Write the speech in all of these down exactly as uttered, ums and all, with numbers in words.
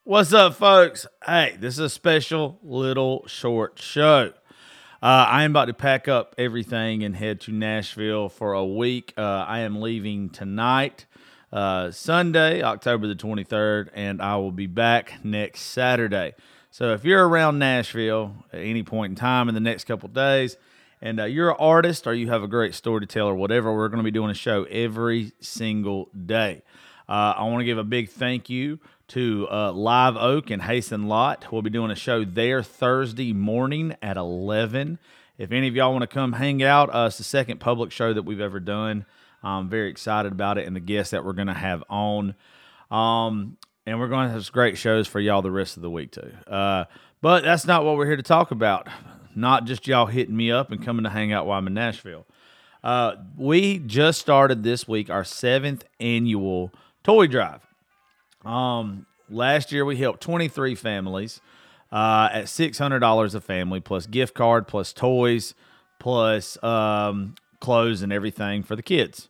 What's up, folks? Hey, this is a special little short show. Uh, I am about to pack up everything and head to Nashville for a week. Uh, I am leaving tonight, uh, Sunday, October the twenty-third, and I will be back next Saturday. So if you're around Nashville at any point in time in the next couple days, and uh, you're an artist or you have a great story to tell or whatever, we're going to be doing a show every single day. Uh, I want to give a big thank you to uh, Live Oak and Hasten Lot. We'll be doing a show there Thursday morning at eleven. If any of y'all want to come hang out, uh, it's the second public show that we've ever done. I'm very excited about it and the guests that we're going to have on. Um, and we're going to have some great shows for y'all the rest of the week too. Uh, but that's not what we're here to talk about. Not just y'all hitting me up and coming to hang out while I'm in Nashville. Uh, we just started this week our seventh annual toy drive. Um, last year we helped twenty-three families uh, at six hundred dollars a family, plus gift card, plus toys, plus um, clothes and everything for the kids.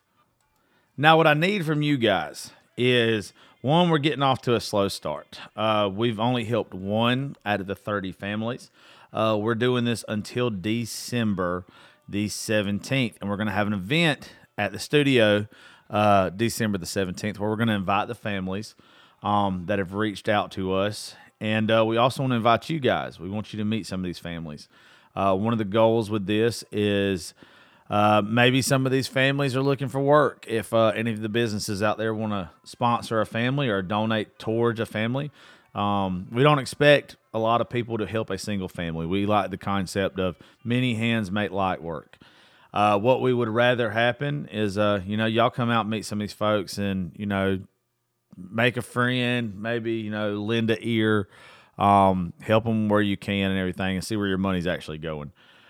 Now, what I need from you guys is, one, we're getting off to a slow start. Uh, we've only helped one out of the thirty families. Uh, we're doing this until December the seventeenth, and we're going to have an event at the studio uh, December the seventeenth, where we're going to invite the families um, that have reached out to us. And uh, we also want to invite you guys. We want you to meet some of these families. Uh, one of the goals with this is uh, maybe some of these families are looking for work. If uh, any of the businesses out there want to sponsor a family or donate towards a family, um, we don't expect a lot of people to help a single family. We like the concept of many hands make light work. Uh, what we would rather happen is, uh, you know, y'all come out and meet some of these folks and, you know, make a friend, maybe, you know, lend an ear, um, help them where you can and everything, and see where your money's actually going.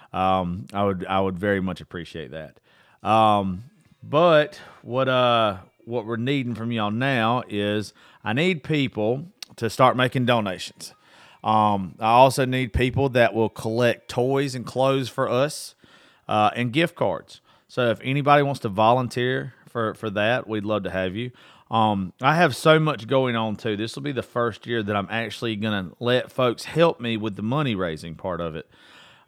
Um, I would, I would very much appreciate that. Um, but what, uh, what we're needing from y'all now is I need people to start making donations. Um, I also need people that will collect toys and clothes for us. Uh, and gift cards. So if anybody wants to volunteer for, for that, we'd love to have you. Um, I have so much going on too. This will be the first year that I'm actually going to let folks help me with the money raising part of it.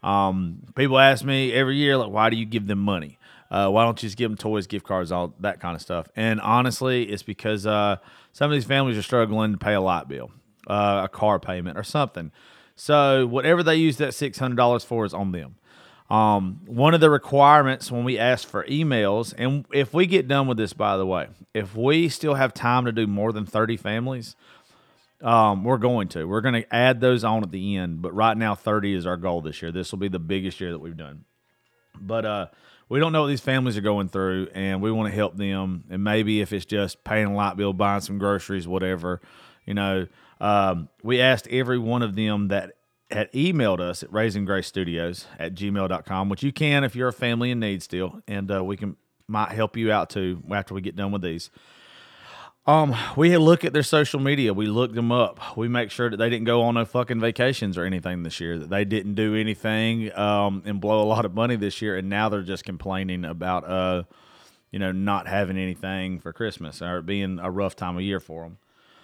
Um, people ask me every year, like, why do you give them money? Uh, why don't you just give them toys, gift cards, all that kind of stuff? And honestly, it's because uh, some of these families are struggling to pay a light bill, uh, a car payment, or something. So whatever they use that six hundred dollars for is on them. Um, one of the requirements when we ask for emails, and if we get done with this, by the way, if we still have time to do more than thirty families, um, we're going to. We're going to add those on at the end, but right now thirty is our goal this year. This will be the biggest year that we've done. But uh, we don't know what these families are going through, and we want to help them. And maybe if it's just paying a light bill, buying some groceries, whatever, you know, um, we asked every one of them that had emailed us at Raising Grace Studios at gmail dot com, which you can if you're a family in need still, and uh, we can might help you out too after we get done with these. Um, we look at their social media. We look them up. We make sure that they didn't go on no fucking vacations or anything this year, that they didn't do anything um, and blow a lot of money this year, and now they're just complaining about, uh, you know, not having anything for Christmas or it being a rough time of year for them.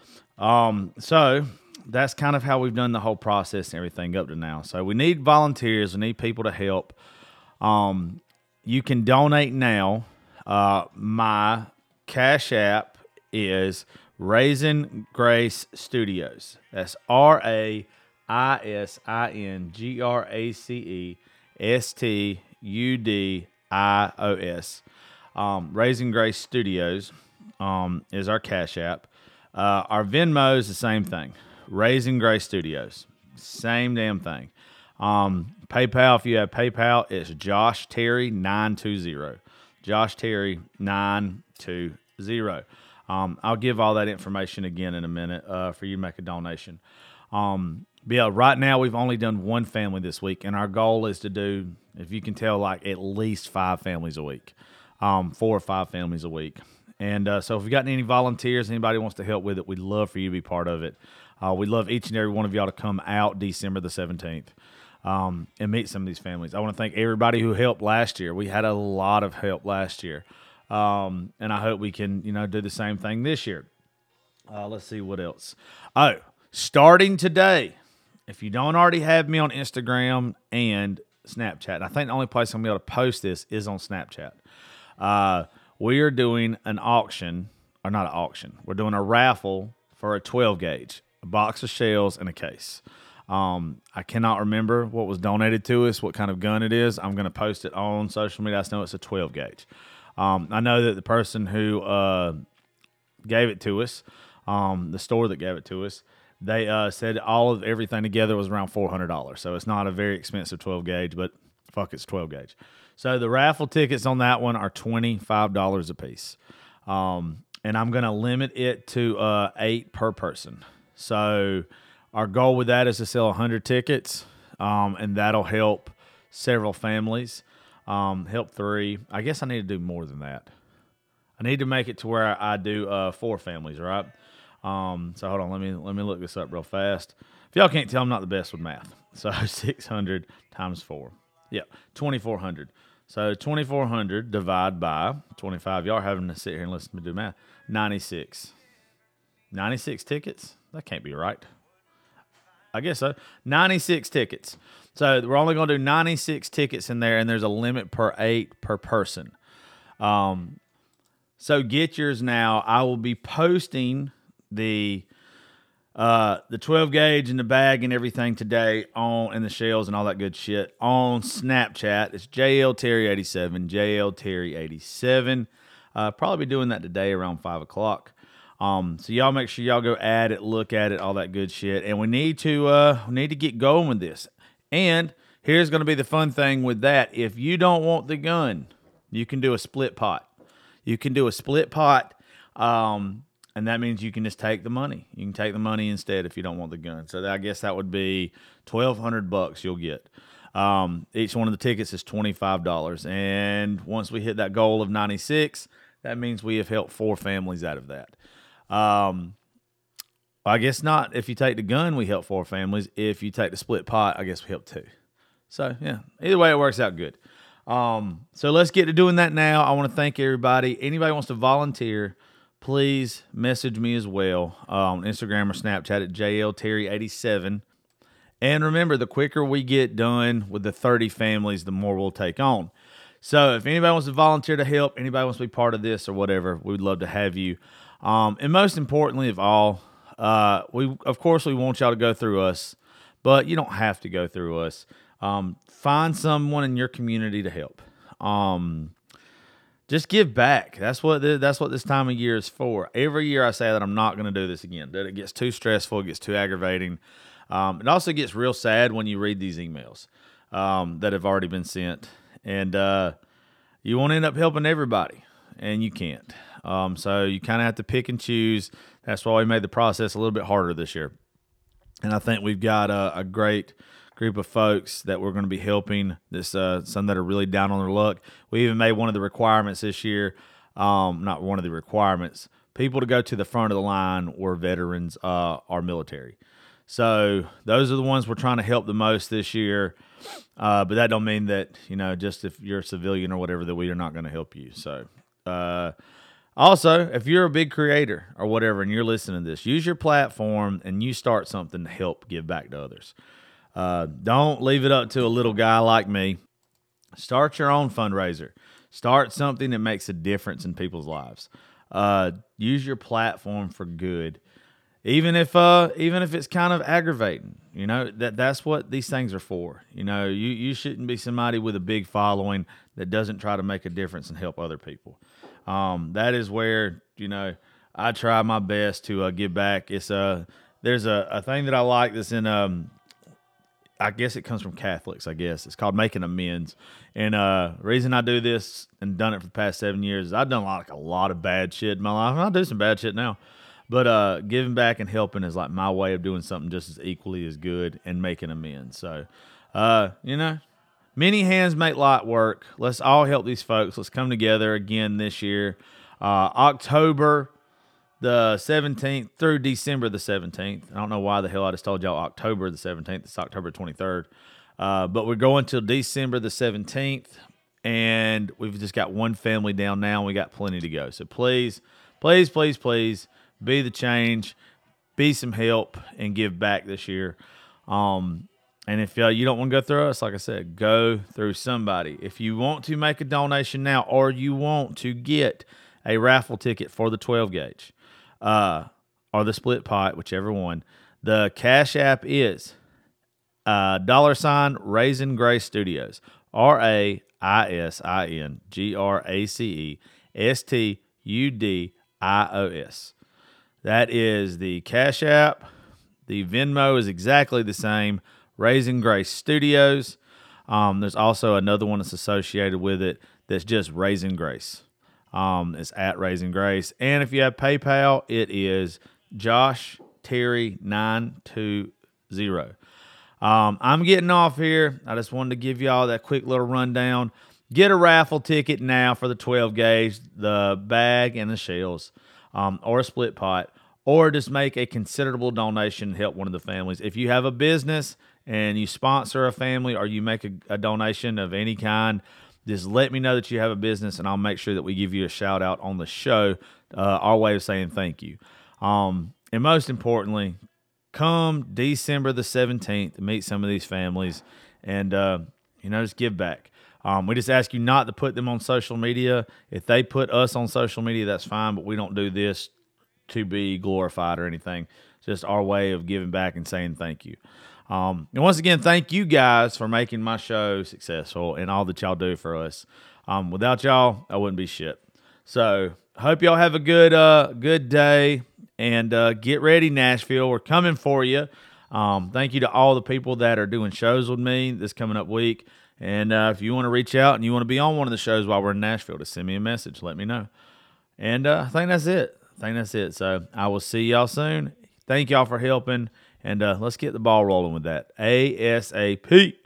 Um, so that's kind of how we've done the whole process and everything up to now. So we need volunteers. We need people to help. Um, you can donate now. Uh, my Cash App is Raising Grace Studios. That's R A I S I N G R A C E S T U D I O S. Um, Raising Grace Studios um, is our Cash App. Uh, our Venmo is the same thing. Raising Grace Studios. Same damn thing. Um, PayPal, if you have PayPal, it's Josh Terry nine two zero. Josh Terry nine two zero. Um, I'll give all that information again in a minute uh, for you to make a donation. Um, but yeah, right now we've only done one family this week, and our goal is to do, if you can tell, like at least five families a week, um, four or five families a week. And uh, so if you've got any volunteers, anybody wants to help with it, we'd love for you to be part of it. Uh, we'd love each and every one of y'all to come out December the seventeenth um, and meet some of these families. I want to thank everybody who helped last year. We had a lot of help last year. Um, and I hope we can, you know, do the same thing this year. Uh, let's see what else. Oh, Starting today, if you don't already have me on Instagram and Snapchat, and I think the only place I'm going to be able to post this is on Snapchat, uh, we are doing an auction, or not an auction, we're doing a raffle for a twelve gauge, a box of shells, and a case. Um, I cannot remember what was donated to us, what kind of gun it is. I'm going to post it on social media. I just know it's a twelve gauge. Um, I know that the person who uh, gave it to us, um, the store that gave it to us, they uh, said all of everything together was around four hundred dollars. So it's not a very expensive twelve gauge, but fuck, it's twelve gauge. So the raffle tickets on that one are twenty-five dollars a piece. Um, and I'm going to limit it to uh, eight per person. So our goal with that is to sell one hundred tickets, um, and that'll help several families, um, help three. I guess I need to do more than that. I need to make it to where I do uh, four families, right? Um, so hold on, let me let me look this up real fast. If y'all can't tell, I'm not the best with math. So six hundred times four. Yeah, twenty-four hundred. So twenty-four hundred divided by twenty-five. Y'all are having to sit here and listen to me do math. ninety-six. ninety-six tickets? That can't be right. I guess so. ninety-six tickets. So we're only going to do ninety-six tickets in there, and there's a limit per eight per person. Um, so get yours now. I will be posting the uh, the twelve gauge and the bag and everything today on, and the shells and all that good shit on Snapchat. It's J L Terry eighty-seven, J L Terry eighty-seven. Uh, probably be doing that today around five o'clock. Um, so y'all make sure y'all go add it, look at it, all that good shit. And we need to uh, we need to get going with this. And here's going to be the fun thing with that. If you don't want the gun, you can do a split pot. You can do a split pot, um, and that means you can just take the money. You can take the money instead if you don't want the gun. So I guess that would be twelve hundred bucks you'll get. Um, each one of the tickets is twenty-five dollars. And once we hit that goal of ninety-six, that means we have helped four families out of that. Um, I guess not. If you take the gun, we help four families. If you take the split pot, I guess we help two. So, yeah, either way, it works out good. Um, so let's get to doing that now. I want to thank everybody. Anybody wants to volunteer, please message me as well uh, on Instagram or Snapchat at J L Terry eighty-seven. And remember, the quicker we get done with the thirty families, the more we'll take on. So if anybody wants to volunteer to help, anybody wants to be part of this or whatever, we would love to have you. Um, and most importantly of all, uh, we of course we want y'all to go through us, but you don't have to go through us. Um, find someone in your community to help. Um, just give back. That's what the, that's what this time of year is for. Every year I say that I'm not going to do this again. That it gets too stressful, it gets too aggravating. Um, it also gets real sad when you read these emails um, that have already been sent, and uh, you want to end up helping everybody, and you can't. Um, so you kind of have to pick and choose. That's why we made the process a little bit harder this year. And I think we've got a, a great group of folks that we're going to be helping. This uh, some that are really down on their luck. We even made one of the requirements this year. Um, not one of the requirements. People to go to the front of the line where veterans uh, are military. So those are the ones we're trying to help the most this year. Uh, but that don't mean that, you know, just if you're a civilian or whatever, that we are not going to help you. So, uh, also, if you're a big creator or whatever and you're listening to this, use your platform and you start something to help give back to others. Uh, don't leave it up to a little guy like me. Start your own fundraiser. Start something that makes a difference in people's lives. Uh, use your platform for good. Even if uh, even if it's kind of aggravating, you know, that that's what these things are for. You know, you, you shouldn't be somebody with a big following that doesn't try to make a difference and help other people. Um, that is where, you know, I try my best to uh, give back. It's uh, there's a, a thing that I like that's in, um, I guess it comes from Catholics, I guess. It's called making amends. And uh, the reason I do this and done it for the past seven years is I've done like a lot of bad shit in my life. And I do some bad shit now. But uh, giving back and helping is like my way of doing something just as equally as good and making amends. So, uh, you know, many hands make light work. Let's all help these folks. Let's come together again this year. Uh, October the seventeenth through December the seventeenth. I don't know why the hell I just told y'all October the seventeenth. It's October twenty-third. Uh, but we're going till December the seventeenth. And we've just got one family down now. And we got plenty to go. So please, please, please, please be the change. be some help and give back this year. Um, and if uh, you don't want to go through us, like I said, go through somebody. If you want to make a donation now, or you want to get a raffle ticket for the twelve gauge uh, or the split pot, whichever one, the Cash App is uh, dollar sign Raisin Grace Studios, R A I S I N G R A C E S T U D I O S. That is the Cash App. The Venmo is exactly the same, Raisin Grace Studios. Um, there's also another one that's associated with it that's just Raisin Grace. Um, it's at Raisin Grace. And if you have PayPal, it is Josh Terry nine two zero. Um, I'm getting off here. I just wanted to give y'all that quick little rundown. Get a raffle ticket now for the twelve gauge, the bag and the shells, um, or a split pot, or just make a considerable donation and help one of the families. If you have a business and you sponsor a family, or you make a, a donation of any kind, just let me know that you have a business, and I'll make sure that we give you a shout out on the show, uh, our way of saying thank you. Um, and most importantly, come December the seventeenth, meet some of these families and, uh, you know, just give back. Um, we just ask you not to put them on social media. If they put us on social media, that's fine, but we don't do this to be glorified or anything. It's just our way of giving back and saying thank you. Um, and once again, thank you guys for making my show successful and all that y'all do for us. Um, without y'all, I wouldn't be shit. So hope y'all have a good, uh, good day, and uh, get ready, Nashville. We're coming for you. Um, thank you to all the people that are doing shows with me this coming up week. And uh, if you want to reach out and you want to be on one of the shows while we're in Nashville, just send me a message. Let me know. And uh, I think that's it. I think that's it. So I will see y'all soon. Thank y'all for helping. And uh, let's get the ball rolling with that. ASAP.